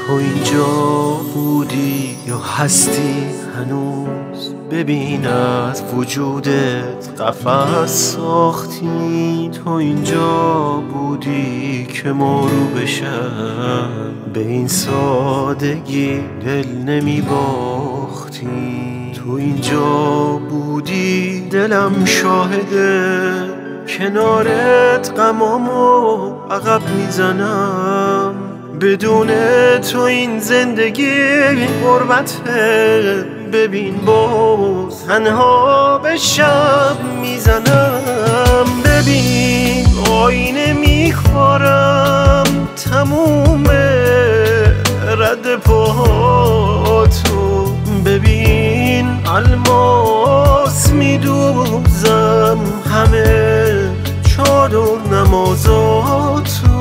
تو اینجا بودی یا هستی هنوز؟ ببین از وجودت قفس ساختی. تو اینجا بودی که ما رو بشم به این سادگی دل نمی باختی. تو اینجا بودی دلم شاهده، کنارت غمامو عقب میزنم. بدون تو این زندگی غربته، ببین باز تنها به شب میزنم. ببین آینه میخورم تموم رد پاهاتو. ببین الماس میدوزم همه چادر نمازاتو.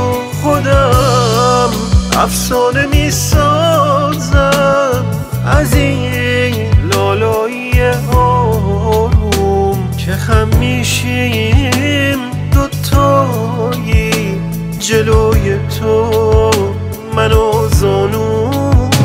خودم افسانه میسازم از این لالایی آروم که خم میشیم دوتایی جلوی تو من و زانوم.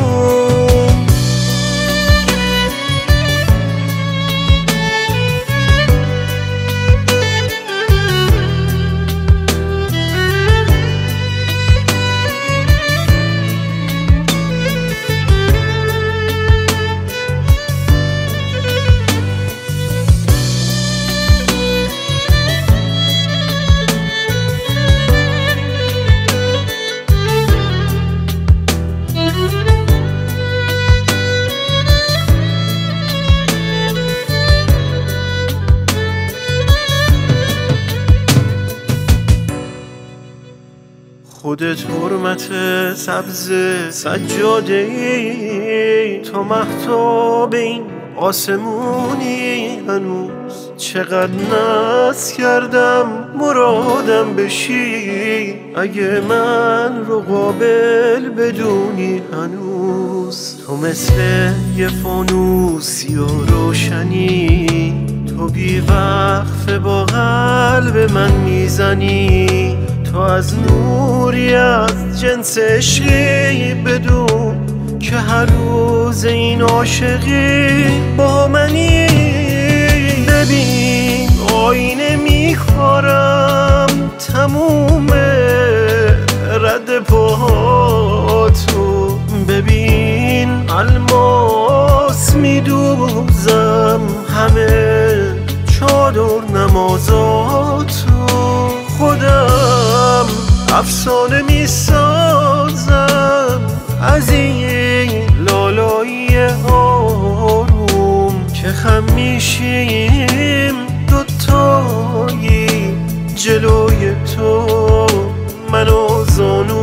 خودت حرمت سبز سجاده‌ای، تو مهتاب این آسمونی هنوز. چقدر ناز کردم مرادم بشی، اگه من رو قابل بدونی هنوز. تو مثل یه فانوسی و روشنی، تو بی وقفه با قلب من میزنی. تو از نوری از جنس عشقی بدون که هر روز این عاشقی با منی. ببین آینه میخورم تموم رد پاهاتو. ببین الماس میدوزم همه چادر نمازاتو. خودم افسانه میسازم از این لالایی آروم که خم میشیم دوتایی جلوی تو من و زانوم.